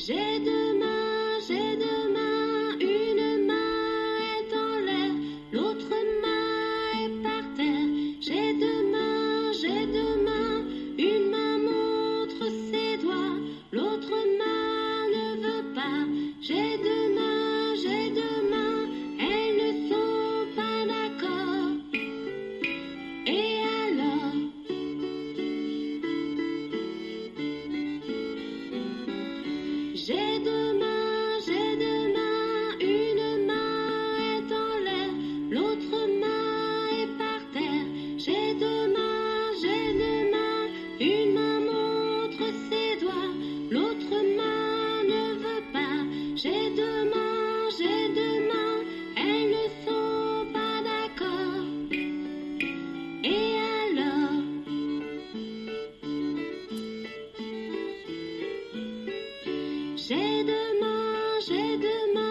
J'ai deux mains, une main est en l'air, l'autre main est par terre. J'ai deux mains, une main montre ses doigts, l'autre main ne veut pas. J'ai deux mains, elles ne sont pas d'accord. Et alors? J'ai deux mains, une main est en l'air, l'autre main est par terre. J'ai deux mains, une main montre ses doigts, l'autre main ne veut pas. J'ai deux mains, elles ne sont pas d'accord. Et alors? J'ai deux mains,